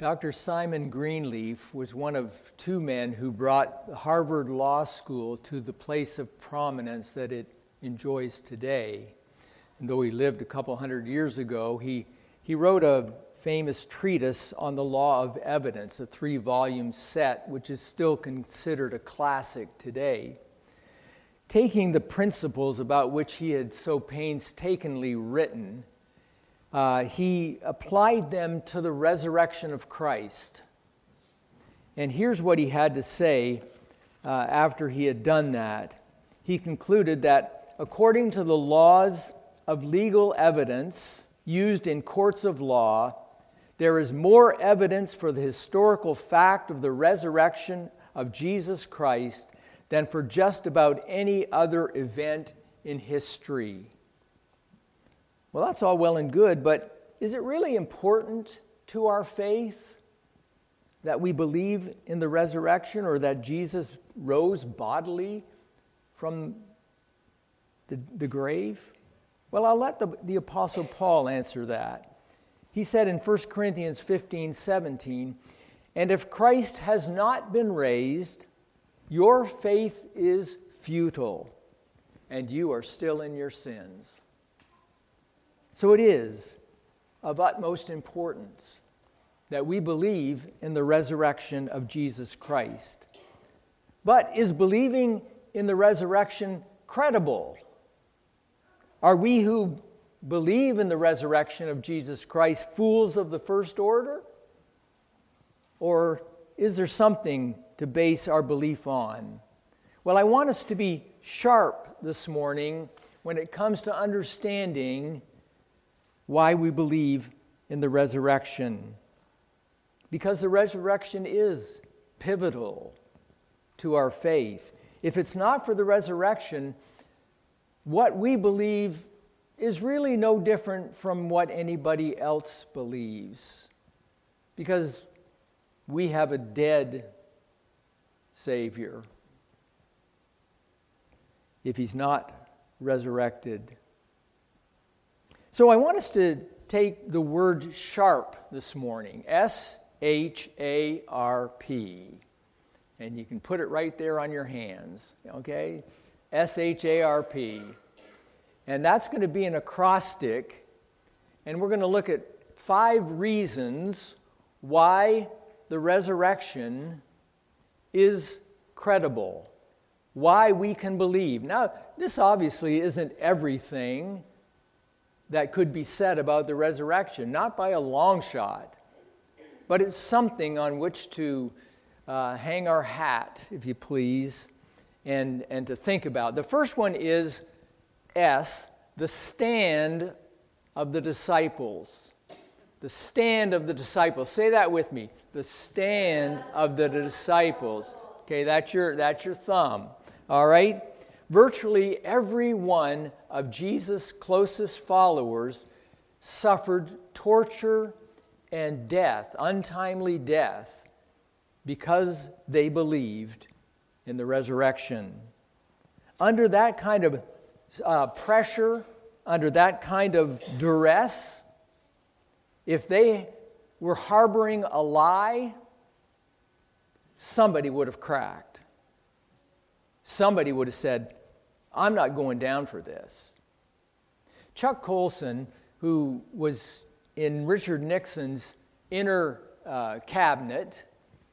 Dr. Simon Greenleaf was one of two men who brought Harvard Law School to the place of prominence that it enjoys today. And though he lived a couple hundred years ago, he wrote a famous treatise on the law of evidence, a 3-volume set, which is still considered a classic today. Taking the principles about which he had so painstakingly written, he applied them to the resurrection of Christ. And here's what he had to say after he had done that. He concluded that according to the laws of legal evidence used in courts of law, there is more evidence for the historical fact of the resurrection of Jesus Christ than for just about any other event in history. Well, that's all well and good, but is it really important to our faith that we believe in the resurrection or that Jesus rose bodily from the grave? Well, I'll let the Apostle Paul answer that. He said in 1 Corinthians 15:17, "And if Christ has not been raised, your faith is futile, and you are still in your sins." So it is of utmost importance that we believe in the resurrection of Jesus Christ. But is believing in the resurrection credible? Are we who believe in the resurrection of Jesus Christ fools of the first order? Or is there something to base our belief on? Well, I want us to be sharp this morning when it comes to understanding why we believe in the resurrection. Because the resurrection is pivotal to our faith. If it's not for the resurrection, what we believe is really no different from what anybody else believes. Because we have a dead Savior if He's not resurrected. So I want us to take the word sharp this morning, S-H-A-R-P. And you can put it right there on your hands, okay? S-H-A-R-P. And that's going to be an acrostic. And we're going to look at 5 reasons why the resurrection is credible, why we can believe. Now, this obviously isn't everything that could be said about the resurrection, not by a long shot, but it's something on which to hang our hat, if you please, and to think about. The first one is S, the stand of the disciples. The stand of the disciples. Say that with me. The stand of the disciples. Okay, that's your thumb. All right? Virtually every one of Jesus' closest followers suffered torture and death, untimely death, because they believed in the resurrection. Under that kind of pressure, under that kind of duress, if they were harboring a lie, somebody would have cracked. Somebody would have said, "I'm not going down for this." Chuck Colson, who was in Richard Nixon's inner cabinet,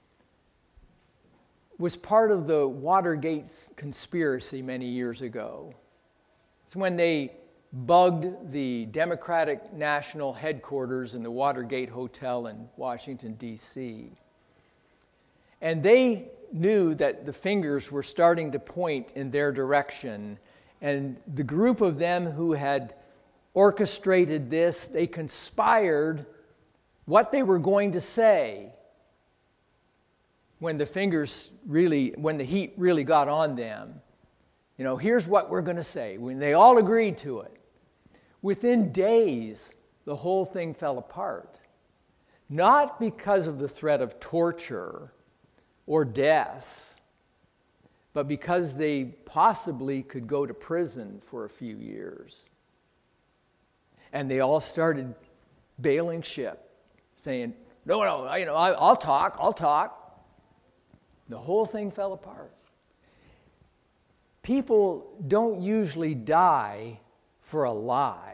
was part of the Watergate conspiracy many years ago. It's when they bugged the Democratic National Headquarters in the Watergate Hotel in Washington, D.C. And they knew that the fingers were starting to point in their direction. And the group of them who had orchestrated this, they conspired what they were going to say when the heat really got on them. You know, here's what we're going to say. When they all agreed to it, within days, the whole thing fell apart. Not because of the threat of torture or death, but because they possibly could go to prison for a few years. And they all started bailing ship, saying, No, I'll talk. The whole thing fell apart. People don't usually die for a lie,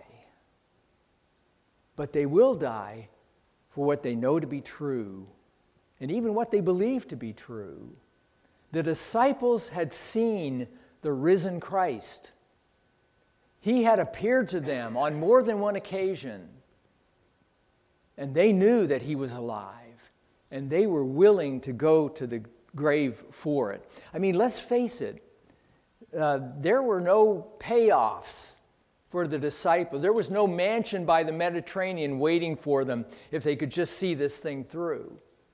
but they will die for what they know to be true, and even what they believe to be true. The disciples had seen the risen Christ. He had appeared to them on more than one occasion, and they knew that he was alive, and they were willing to go to the grave for it. I mean, let's face it, there were no payoffs for the disciples. There was no mansion by the Mediterranean waiting for them if they could just see this thing through.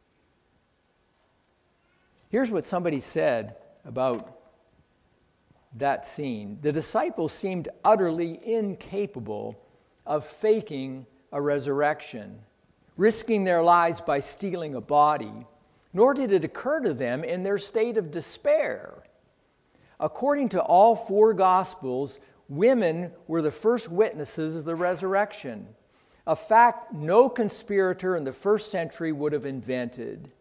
Here's what somebody said about that scene. The disciples seemed utterly incapable of faking a resurrection, risking their lives by stealing a body, nor did it occur to them in their state of despair. According to all four Gospels, women were the first witnesses of the resurrection, a fact no conspirator in the first century would have invented.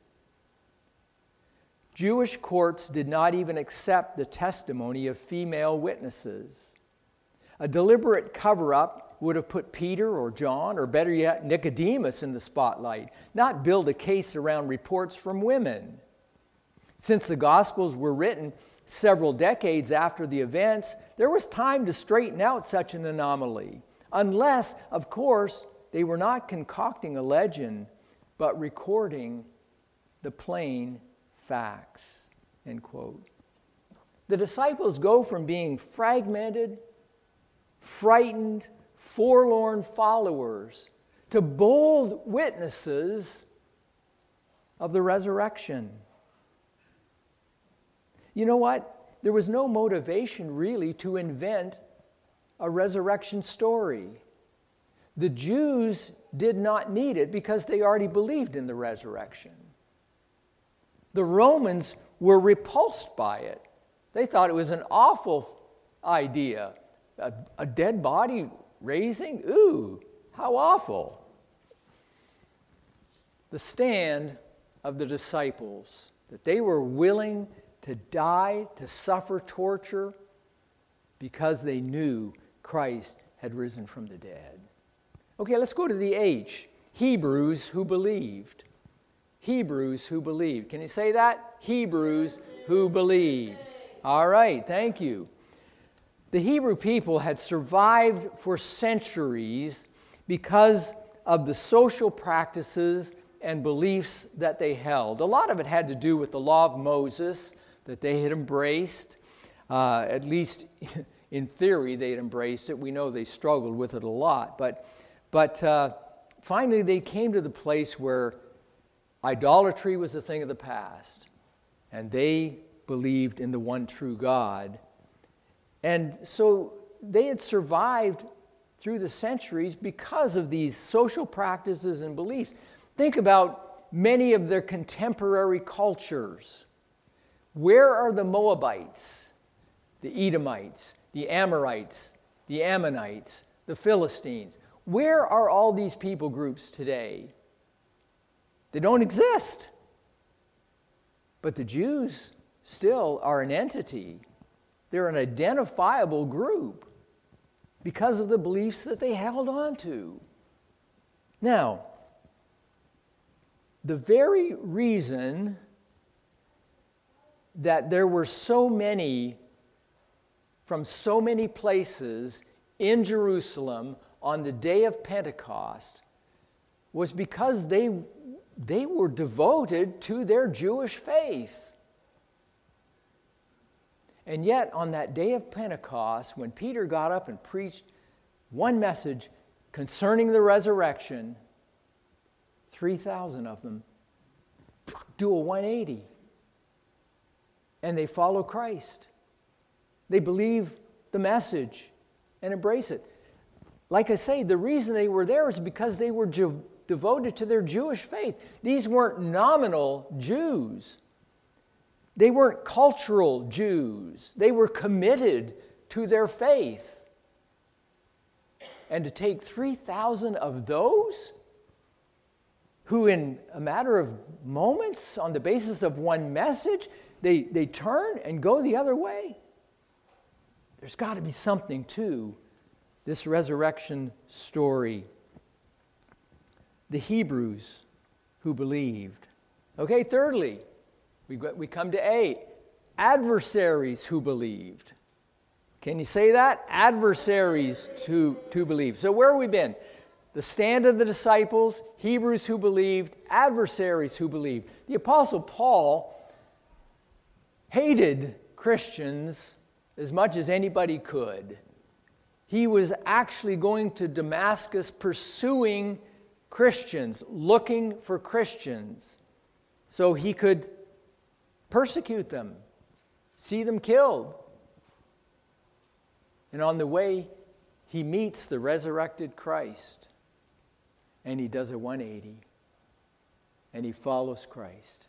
Jewish courts did not even accept the testimony of female witnesses. A deliberate cover-up would have put Peter or John, or better yet, Nicodemus in the spotlight, not build a case around reports from women. Since the Gospels were written several decades after the events, there was time to straighten out such an anomaly, unless, of course, they were not concocting a legend, but recording the plain facts, end quote. The disciples go from being fragmented, frightened, forlorn followers to bold witnesses of the resurrection. You know what? There was no motivation really to invent a resurrection story. The Jews did not need it because they already believed in the resurrection. The Romans were repulsed by it. They thought it was an awful idea. A dead body raising? Ooh, how awful. The stand of the disciples, that they were willing to die, to suffer torture, because they knew Christ had risen from the dead. Okay, let's go to the H. Hebrews who believed. Hebrews who believed. Can you say that? Hebrews who believed. All right, thank you. The Hebrew people had survived for centuries because of the social practices and beliefs that they held. A lot of it had to do with the law of Moses that they had embraced. At least in theory, they had embraced it. We know they struggled with it a lot. But finally, they came to the place where idolatry was a thing of the past, and they believed in the one true God. And so they had survived through the centuries because of these social practices and beliefs. Think about many of their contemporary cultures. Where are the Moabites, the Edomites, the Amorites, the Ammonites, the Philistines? Where are all these people groups today? They don't exist. But the Jews still are an entity. They're an identifiable group because of the beliefs that they held on to. Now, the very reason that there were so many from so many places in Jerusalem on the day of Pentecost was because they were devoted to their Jewish faith. And yet, on that day of Pentecost, when Peter got up and preached one message concerning the resurrection, 3,000 of them do a 180. And they follow Christ. They believe the message and embrace it. Like I say, the reason they were there is because they were devoted to their Jewish faith. These weren't nominal Jews. They weren't cultural Jews. They were committed to their faith. And to take 3,000 of those who in a matter of moments, on the basis of one message, they turn and go the other way? There's got to be something to this resurrection story. The Hebrews who believed. Okay, thirdly, we come to A, adversaries who believed. Can you say that? Adversaries who believe. So where have we been? The stand of the disciples, Hebrews who believed, adversaries who believed. The Apostle Paul hated Christians as much as anybody could. He was actually going to Damascus pursuing Christians, looking for Christians, so he could persecute them, see them killed. And on the way, he meets the resurrected Christ, and he does a 180, and he follows Christ.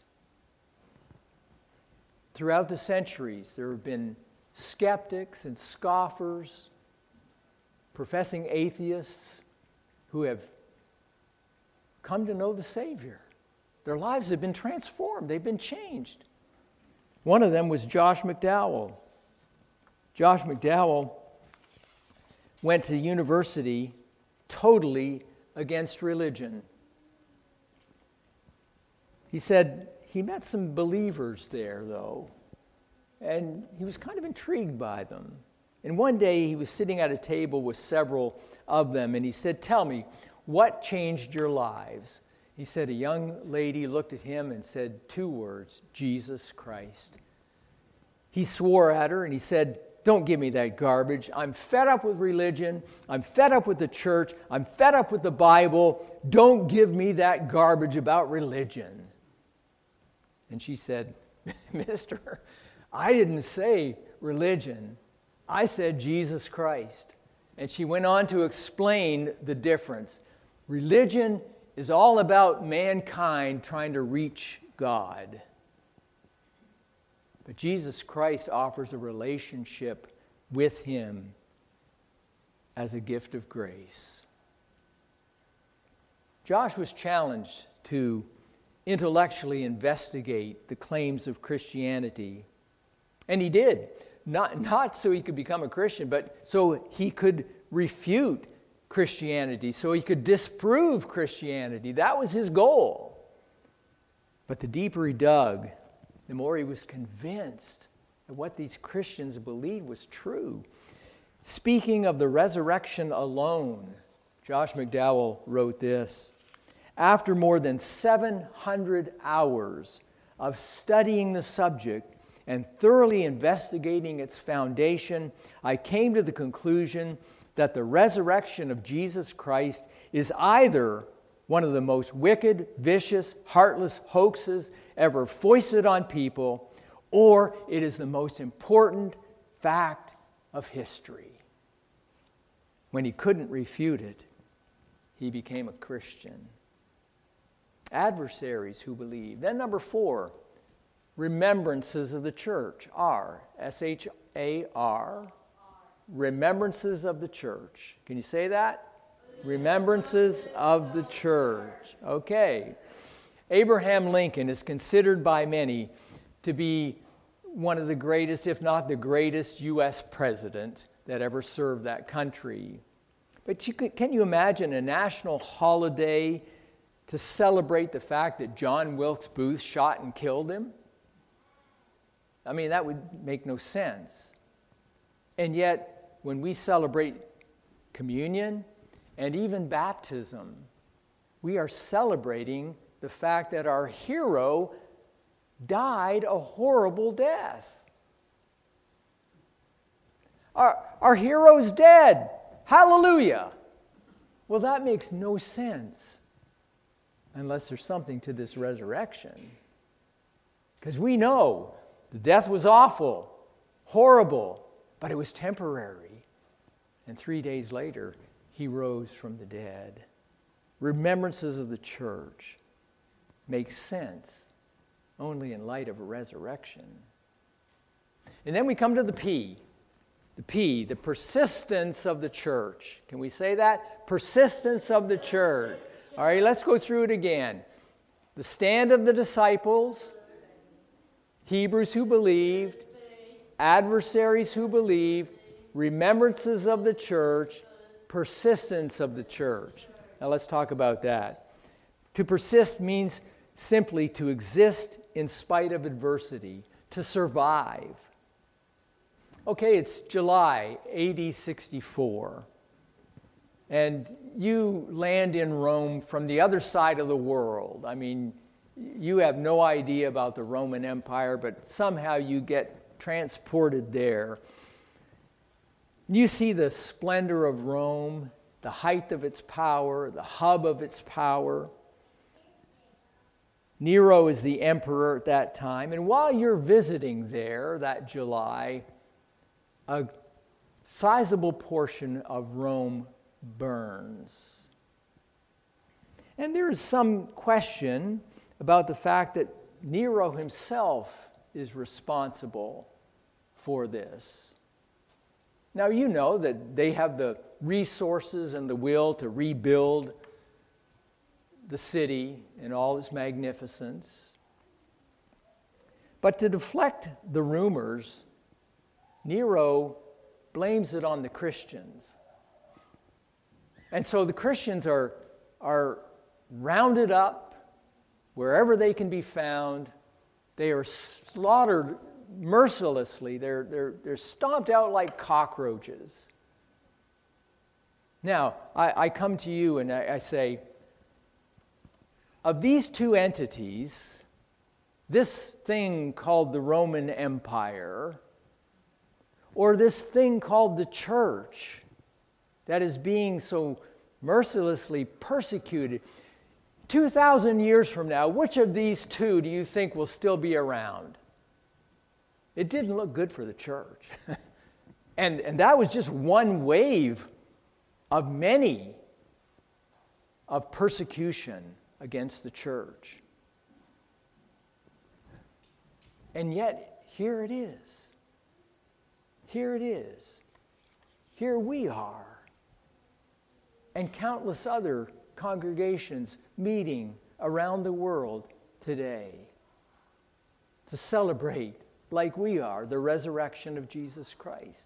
Throughout the centuries, there have been skeptics and scoffers, professing atheists, who have come to know the Savior. Their lives have been transformed. They've been changed. One of them was Josh McDowell. Josh McDowell went to university totally against religion. He said he met some believers there, though, and he was kind of intrigued by them. And one day he was sitting at a table with several of them, and he said, "Tell me, what changed your lives?" He said a young lady looked at him and said 2 words, "Jesus Christ." He swore at her and he said, "Don't give me that garbage. I'm fed up with religion. I'm fed up with the church. I'm fed up with the Bible. Don't give me that garbage about religion." And she said, "Mister, I didn't say religion. I said Jesus Christ." And she went on to explain the difference. Religion is all about mankind trying to reach God. But Jesus Christ offers a relationship with Him as a gift of grace. Josh was challenged to intellectually investigate the claims of Christianity. And he did. Not so he could become a Christian, but so he could refute Christianity, so he could disprove Christianity. That was his goal. But the deeper he dug, the more he was convinced that what these Christians believed was true. Speaking of the resurrection alone, Josh McDowell wrote this: "After more than 700 hours of studying the subject and thoroughly investigating its foundation, I came to the conclusion that the resurrection of Jesus Christ is either one of the most wicked, vicious, heartless hoaxes ever foisted on people, or it is the most important fact of history." When he couldn't refute it, he became a Christian. Adversaries who believe. Then number 4, remembrances of the church. S-H-A-R. Remembrances of the church. Can you say that? Remembrances of the church. Okay. Abraham Lincoln is considered by many to be one of the greatest, if not the greatest, U.S. president that ever served that country. But can you imagine a national holiday to celebrate the fact that John Wilkes Booth shot and killed him? I mean, that would make no sense. And yet, when we celebrate communion and even baptism, we are celebrating the fact that our hero died a horrible death. Our hero's dead. Hallelujah. Well, that makes no sense unless there's something to this resurrection. Because we know the death was awful, horrible, but it was temporary. And 3 days later, he rose from the dead. Remembrances of the church make sense only in light of a resurrection. And then we come to the P. The P, the persistence of the church. Can we say that? Persistence of the church. All right, let's go through it again. The stand of the disciples, Hebrews who believed, adversaries who believed, remembrances of the church, persistence of the church. Now let's talk about that. To persist means simply to exist in spite of adversity, to survive. Okay, it's July AD 64. And you land in Rome from the other side of the world. I mean, you have no idea about the Roman Empire, but somehow you get transported there. You see the splendor of Rome, the height of its power, the hub of its power. Nero is the emperor at that time. And while you're visiting there that July, a sizable portion of Rome burns. And there is some question about the fact that Nero himself is responsible for this. Now, you know that they have the resources and the will to rebuild the city in all its magnificence. But to deflect the rumors, Nero blames it on the Christians. And so the Christians are rounded up wherever they can be found. They are slaughtered mercilessly. They're stomped out like cockroaches. Now, I come to you and I say, of these two entities, this thing called the Roman Empire, or this thing called the church, that is being so mercilessly persecuted, 2,000 years from now, which of these two do you think will still be around? It didn't look good for the church. and that was just one wave of many of persecution against the church. And yet, here it is. Here it is. Here we are. And countless other congregations meeting around the world today to celebrate, like we are, the resurrection of Jesus Christ.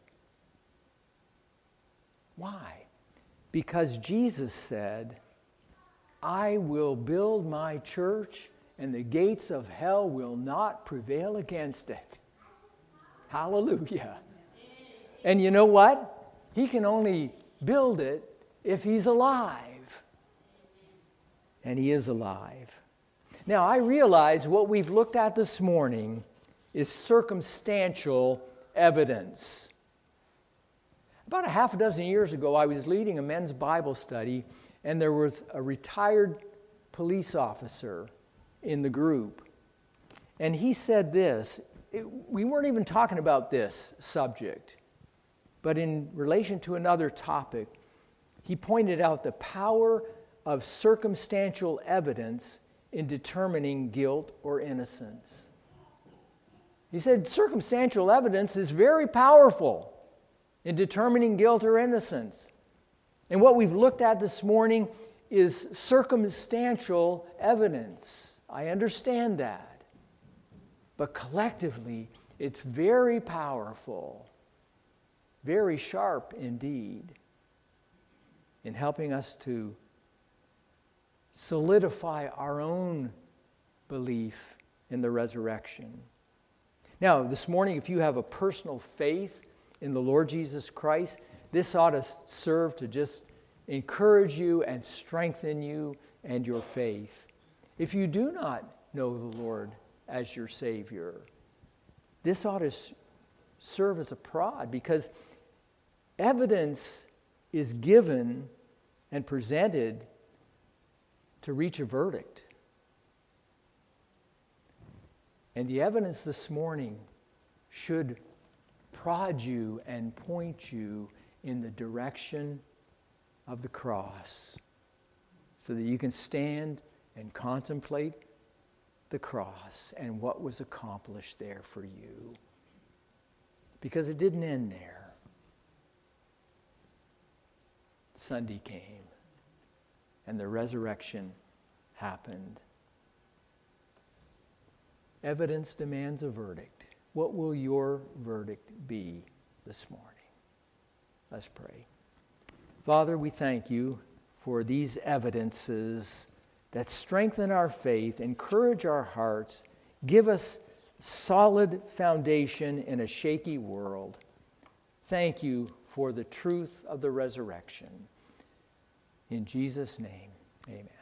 Why? Because Jesus said, I will build my church, and the gates of hell will not prevail against it. Hallelujah. And you know what? He can only build it if he's alive. And he is alive. Now, I realize what we've looked at this morning is circumstantial evidence. About a half a dozen years ago, I was leading a men's Bible study, and there was a retired police officer in the group. And he said this. We weren't even talking about this subject, but in relation to another topic, he pointed out the power of circumstantial evidence in determining guilt or innocence. He said circumstantial evidence is very powerful in determining guilt or innocence. And what we've looked at this morning is circumstantial evidence. I understand that. But collectively, it's very powerful, very sharp indeed, in helping us to solidify our own belief in the resurrection. Now, this morning, if you have a personal faith in the Lord Jesus Christ, this ought to serve to just encourage you and strengthen you and your faith. If you do not know the Lord as your Savior, this ought to serve as a prod, because evidence is given and presented to reach a verdict. And the evidence this morning should prod you and point you in the direction of the cross, so that you can stand and contemplate the cross and what was accomplished there for you. Because it didn't end there. Sunday came, and the resurrection happened. Evidence demands a verdict. What will your verdict be this morning? Let's pray. Father, we thank you for these evidences that strengthen our faith, encourage our hearts, give us solid foundation in a shaky world. Thank you for the truth of the resurrection. In Jesus' name, amen.